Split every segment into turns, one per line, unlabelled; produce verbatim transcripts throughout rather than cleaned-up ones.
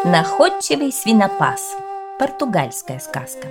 Находчивый свинопас. Португальская сказка.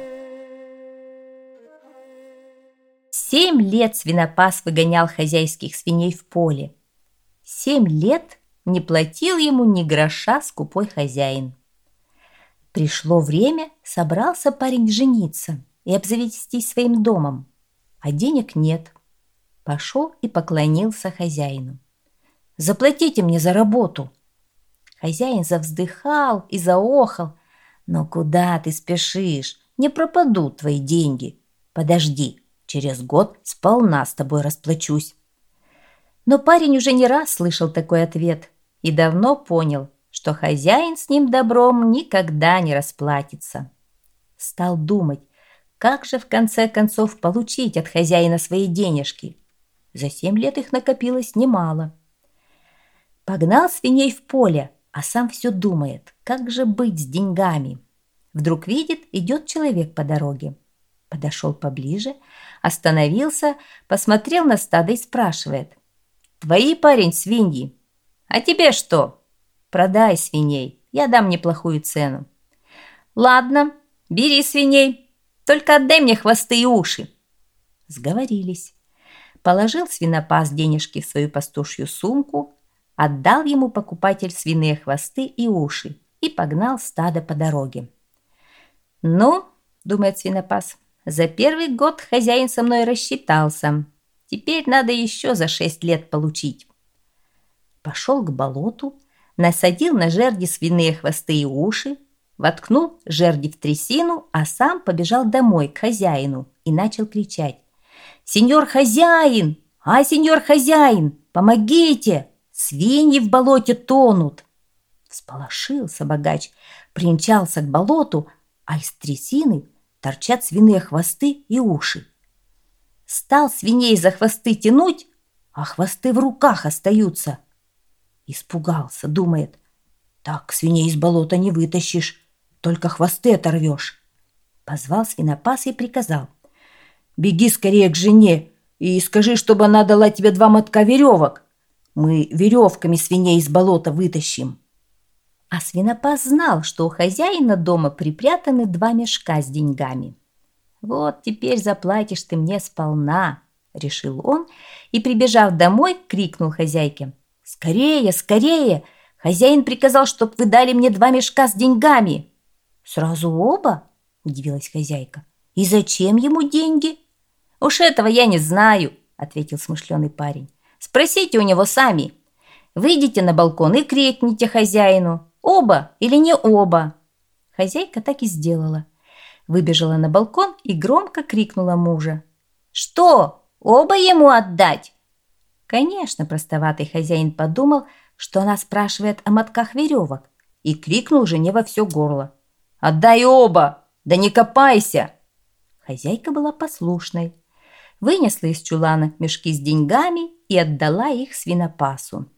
Семь лет свинопас выгонял хозяйских свиней в поле. Семь лет не платил ему ни гроша скупой хозяин. Пришло время, собрался парень жениться и обзавестись своим домом, а денег нет. Пошел и поклонился хозяину. «Заплатите мне за работу!» Хозяин завздыхал и заохал. «Но куда ты спешишь? Не пропадут твои деньги. Подожди, через год сполна с тобой расплачусь». Но парень уже не раз слышал такой ответ и давно понял, что хозяин с ним добром никогда не расплатится. Стал думать, как же в конце концов получить от хозяина свои денежки. За семь лет их накопилось немало. Погнал свиней в поле, а сам все думает, как же быть с деньгами. Вдруг видит, идет человек по дороге. Подошел поближе, остановился, посмотрел на стадо и спрашивает: «Твои, парень, свиньи? А тебе что?» «Продай свиней, я дам неплохую цену». «Ладно, бери свиней, только отдай мне хвосты и уши». Сговорились. Положил свинопас денежки в свою пастушью сумку, отдал ему покупатель свиные хвосты и уши и погнал стадо по дороге. «Ну, — думает свинопас, — за первый год хозяин со мной рассчитался. Теперь надо еще за шесть лет получить». Пошел к болоту, насадил на жерди свиные хвосты и уши, воткнул жерди в трясину, а сам побежал домой к хозяину и начал кричать: «Сеньор хозяин! А, сеньор хозяин! Помогите! Свиньи в болоте тонут!» Всполошился богач, примчался к болоту, а из трясины торчат свиные хвосты и уши. Стал свиней за хвосты тянуть, а хвосты в руках остаются. Испугался, думает: так свиней из болота не вытащишь, только хвосты оторвешь. Позвал свинопаса и приказал: «Беги скорее к жене и скажи, чтобы она дала тебе два мотка веревок. Мы веревками свиней из болота вытащим». А свинопас знал, что у хозяина дома припрятаны два мешка с деньгами. «Вот теперь заплатишь ты мне сполна», — решил он, и, прибежав домой, крикнул хозяйке: «Скорее, скорее! Хозяин приказал, чтоб вы дали мне два мешка с деньгами». «Сразу оба?» — удивилась хозяйка. «И зачем ему деньги?» «Уж этого я не знаю», — ответил смышленый парень. «Спросите у него сами. Выйдите на балкон и крикните хозяину: оба или не оба». Хозяйка так и сделала. Выбежала на балкон и громко крикнула мужа: «Что, оба ему отдать?» Конечно, простоватый хозяин подумал, что она спрашивает о мотках веревок, и крикнул жене во все горло: «Отдай оба! Да не копайся!» Хозяйка была послушной. Вынесла из чулана мешки с деньгами и отдала их свинопасу.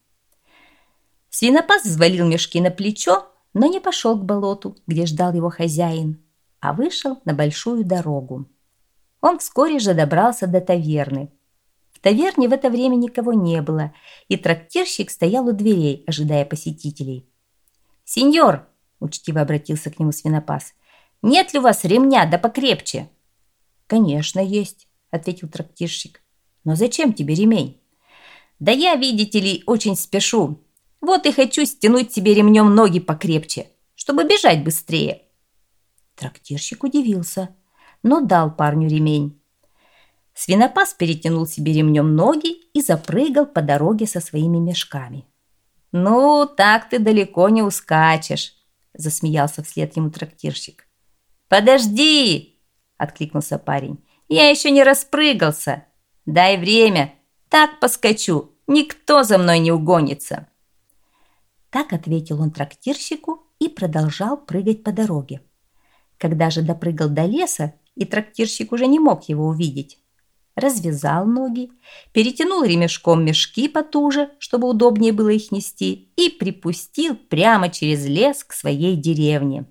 Свинопас взвалил мешки на плечо, но не пошел к болоту, где ждал его хозяин, а вышел на большую дорогу. Он вскоре же добрался до таверны. В таверне в это время никого не было, и трактирщик стоял у дверей, ожидая посетителей. «Сеньор!» — учтиво обратился к нему свинопас. «Нет ли у вас ремня, да покрепче?» «Конечно, есть», — ответил трактирщик. «Но зачем тебе ремень?» «Да я, видите ли, очень спешу. Вот и хочу стянуть себе ремнем ноги покрепче, чтобы бежать быстрее». Трактирщик удивился, но дал парню ремень. Свинопас перетянул себе ремнем ноги и запрыгал по дороге со своими мешками. «Ну, так ты далеко не ускачешь», — засмеялся вслед ему трактирщик. «Подожди!» — откликнулся парень. «Я еще не распрыгался. Дай время, так поскочу, никто за мной не угонится». Так ответил он трактирщику и продолжал прыгать по дороге. Когда же допрыгал до леса, и трактирщик уже не мог его увидеть, развязал ноги, перетянул ремешком мешки потуже, чтобы удобнее было их нести, и припустил прямо через лес к своей деревне.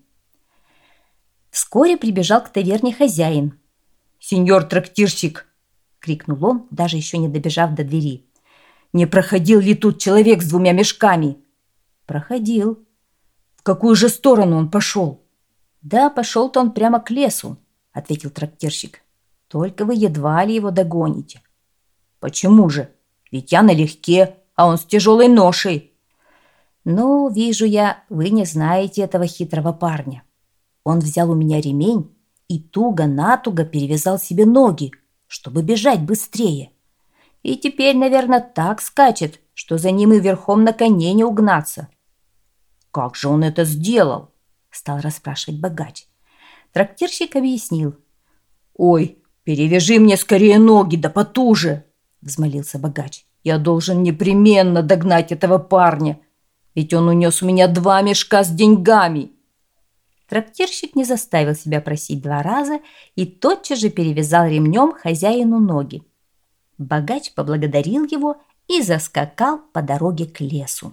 Вскоре прибежал к таверне хозяин. «Сеньор трактирщик!» — крикнул он, даже еще не добежав до двери. «Не проходил ли тут человек с двумя мешками?» «Проходил». «В
какую же сторону он пошел?»
«Да, пошел-то он прямо к лесу», — ответил трактирщик. «Только вы едва ли его догоните».
«Почему же? Ведь я налегке, а он с тяжелой ношей».
«Ну, вижу я, вы не знаете этого хитрого парня. Он взял у меня ремень и туго-натуго перевязал себе ноги, чтобы бежать быстрее. И теперь, наверное, так скачет, что за ним и верхом на коне не угнаться».
«Как же он это сделал?»
— стал расспрашивать богач. Трактирщик объяснил.
«Ой, перевяжи мне скорее ноги, да потуже!» — взмолился богач. «Я должен непременно догнать этого парня, ведь он унес у меня два мешка с деньгами».
Трактирщик не заставил себя просить два раза и тотчас же перевязал ремнем хозяину ноги. Богач поблагодарил его и заскакал по дороге к лесу.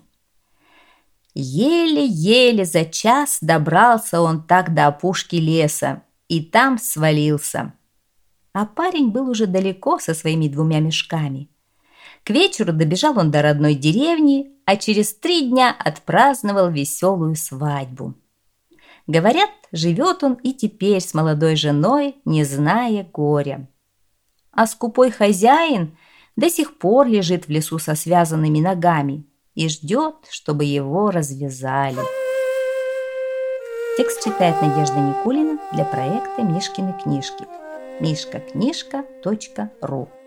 Еле-еле за час добрался он так до опушки леса и там свалился. А парень был уже далеко со своими двумя мешками. К вечеру добежал он до родной деревни, а через три дня отпраздновал веселую свадьбу. Говорят, живет он и теперь с молодой женой, не зная горя. А скупой хозяин до сих пор лежит в лесу со связанными ногами и ждет, чтобы его развязали. Текст читает Надежда Никулина для проекта «Мишкины книжки». мишка книжка точка ру